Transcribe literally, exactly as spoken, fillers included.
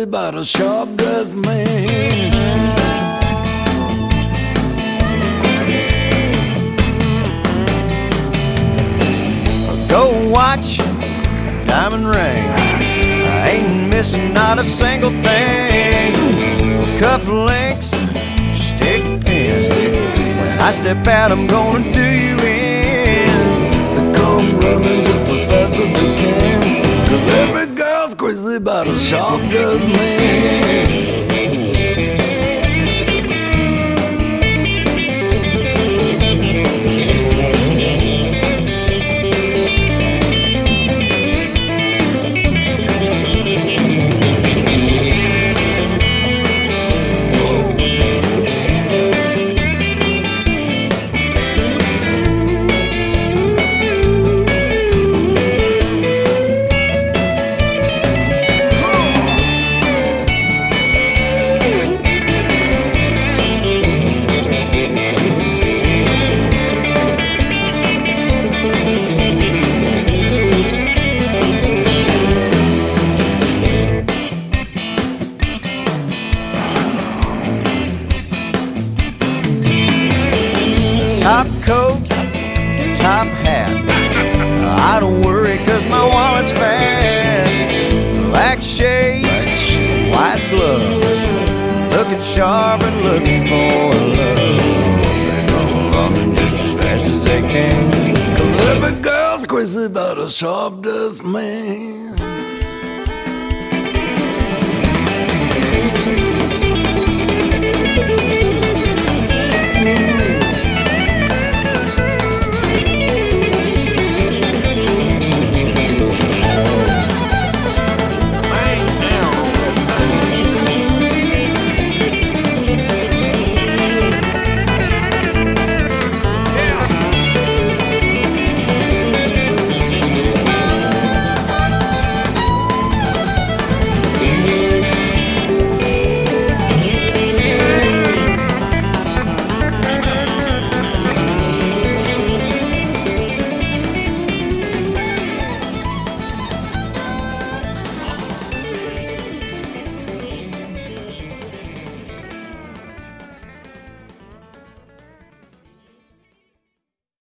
crazy about a sharp-dressed man. Gold watch, diamond ring, I ain't missing not a single thing. Cufflinks, stick pin, when I step out I'm gonna do you in. They come running just as fast as they can, 'cause every girl's crazy about a sharp-dressed man. Top coat, top hat, I don't worry 'cause my wallet's fat. Black shades, white gloves, looking sharp and looking for love. They come running just as fast as they can, 'cause every girl's crazy about a sharp-dressed man.